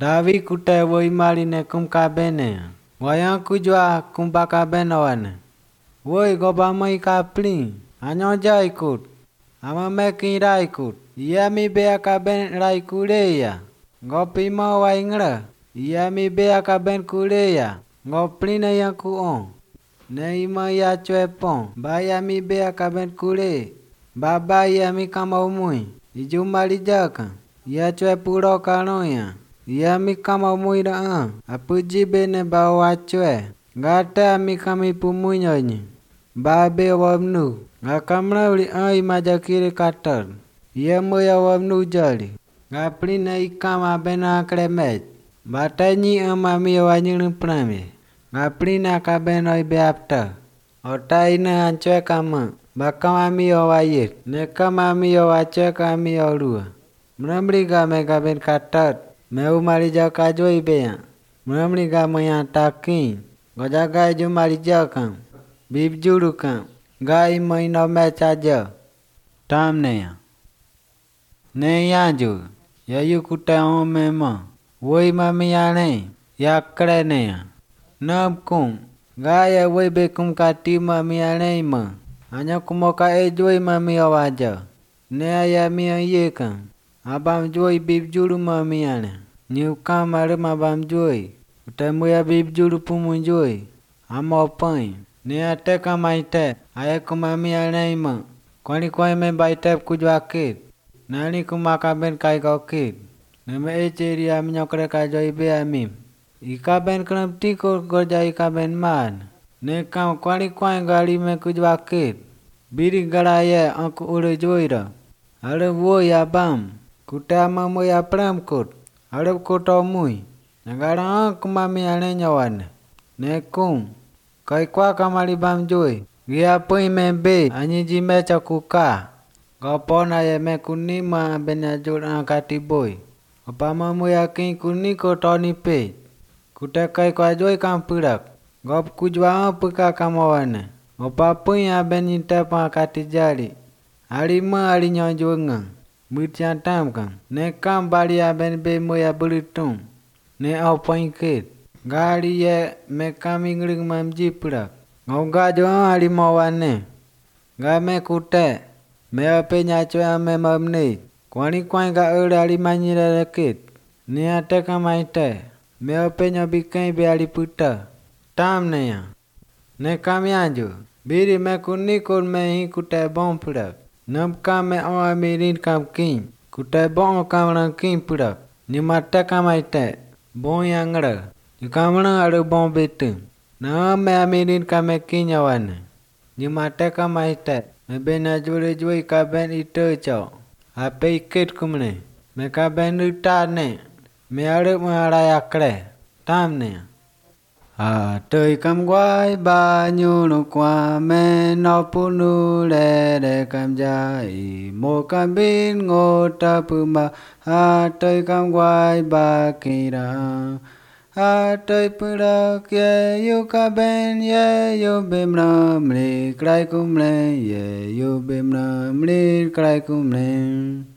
Davi kutai woi mali ne kum kabene. Wayang kujwa kumpa kabene wane. Woi goba mai kapli. Anyo ja ikut. Ama meki ra ikut. Ia mi bea kaben ra ikuleya. Gopi ma waingra. Ia mi bea kaben kuleya. Ngopli ne yang kuon. Ne ima ya cuepon. Baya mi bea kaben kule. Baba ia mi kama umui. Iju mali jaka. Ia cuepuro kanoya. Ia mi kama umui da. Apuji bene bawa cue. Gata mi kami pumui nyonyi. Babe wamnu. Ngakamla uli imaja kiri katar. Ia moya wamnu jali. Ngapli na ikama bena kremet. Batanyi amami wanyirin prame. Ngapli na kabeno ibeapta. Otai na anchwe kama. Bakamami wayit. Nekamami wachwe kami olua. Mramli game gaben katar. Meu marija kajo ibea. Mramli game yang takin. Gojaga ju marija kam. Bib juru kam. Gai mai no match aja. Tam ne ya. Ne yanju. Ya yu kuta ome ma. Woi mami ane. Ya kre ne ya. Nam kum. Gaya woi bekum kati mami ane ma. Hanya kumoka ejoi mami awaja. Ne aya mi ye kam. Abam joi bib juru mami ane. New kam arem abam joi. Utemu ya bib juru pumu joi. Amo pain. Ne ate kamaite. Aya kumami ane ma. Kwani kwai me baitep kujwakit. Nani kumaka ben kai gokit. Neme echeri amnyokre kajoi be amim. Ika ben kram tiko goja ika ben man. Ne kam kwani kwai gali me kujwakit. Biri garaye anku ure joira. Are wo ya bam. Kutama mo ya pramkut. Are koto mui. Nagara kumami ane nyawan. Ne kum. Kai kwa kamali bam joi. Gia pui me be. Anyiji me chakuka. Gopona ye me kunima benya jod angkati boy. Opama mo yakin kuni ko toni pe. Kutekai kwa joy kampurak. Gop kujwa apuka kamawane. Opapu ya benyin tepa kati jari. Alima alinyo jonga. Butian tamkan. Ne kam bali ya ben be mo ya bulutung. Ne au poinkit. Gali ye me kami ngring mamji purak. Ngoga jo alima wane. Game kute. Me ape nyachwe ame mamne. Kwani kwai ga ure alimanyi rekit. Ni ate kamaite. Me ape nyobikai be aliputa. Tam ne ya. Ne kami anju. Biri me kuni kun me hi kute bon purak. Nam kam me o amirin kam king. Kute bon kam rang king purak. Ni mate kamaite. Bon yangra. Ni kam rang aru bon betu. Na me amirin kam me king nyawane. Ni mate kamaite. Me bena jure jui ka ben ito chao. Ape ikit kumne. Me ka ben uta ne. Me aru mara yakre. Tam ne. Tơi cam quái ba nhu nụ qua me no pu nu le de cam jai mo cam bin ngô ta pu ma tơi cam quái ba ki ra tơi pu ra ke yu ka ben ye yu bim ram li krai kum le ye yu bim ram li krai kum le